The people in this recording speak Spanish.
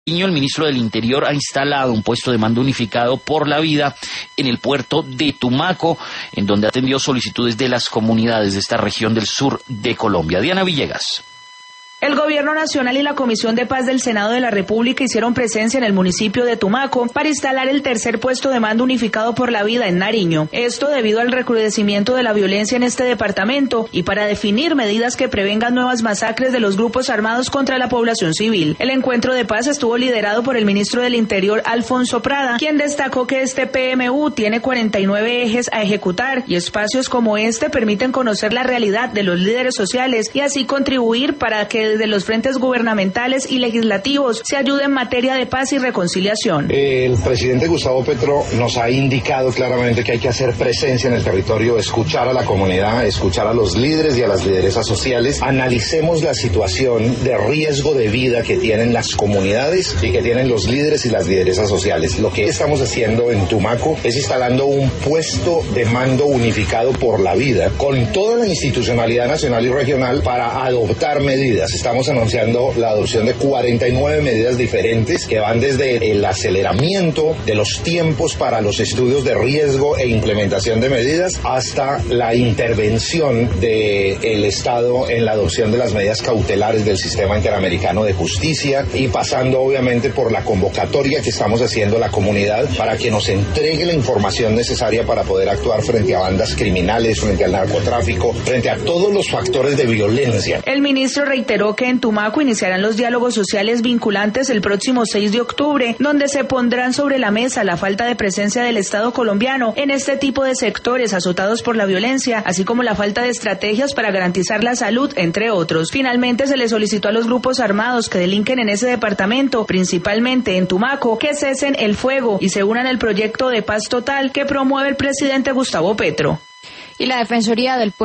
El ministro del Interior ha instalado un puesto de mando unificado por la vida en el puerto de Tumaco, en donde atendió solicitudes de las comunidades de esta región del sur de Colombia. Diana Villegas. El Gobierno Nacional y la Comisión de Paz del Senado de la República hicieron presencia en el municipio de Tumaco para instalar el tercer puesto de mando unificado por la vida en Nariño. Esto debido al recrudecimiento de la violencia en este departamento y para definir medidas que prevengan nuevas masacres de los grupos armados contra la población civil. El encuentro de paz estuvo liderado por el ministro del Interior, Alfonso Prada, quien destacó que este PMU tiene 49 ejes a ejecutar y espacios como este permiten conocer la realidad de los líderes sociales y así contribuir para que desde los frentes gubernamentales y legislativos se ayude en materia de paz y reconciliación. El presidente Gustavo Petro nos ha indicado claramente que hay que hacer presencia en el territorio, escuchar a la comunidad, escuchar a los líderes y a las lideresas sociales. Analicemos la situación de riesgo de vida que tienen las comunidades y que tienen los líderes y las lideresas sociales. Lo que estamos haciendo en Tumaco es instalando un puesto de mando unificado por la vida con toda la institucionalidad nacional y regional para adoptar medidas. Estamos anunciando la adopción de 49 medidas diferentes que van desde el aceleramiento de los tiempos para los estudios de riesgo e implementación de medidas hasta la intervención del Estado en la adopción de las medidas cautelares del Sistema Interamericano de Justicia y pasando obviamente por la convocatoria que estamos haciendo a la comunidad para que nos entregue la información necesaria para poder actuar frente a bandas criminales, frente al narcotráfico, frente a todos los factores de violencia. El ministro reiteró que en Tumaco iniciarán los diálogos sociales vinculantes el próximo 6 de octubre, donde se pondrán sobre la mesa la falta de presencia del Estado colombiano en este tipo de sectores azotados por la violencia, así como la falta de estrategias para garantizar la salud, entre otros. Finalmente, se le solicitó a los grupos armados que delinquen en ese departamento, principalmente en Tumaco, que cesen el fuego y se unan al proyecto de paz total que promueve el presidente Gustavo Petro. Y la Defensoría del Pueblo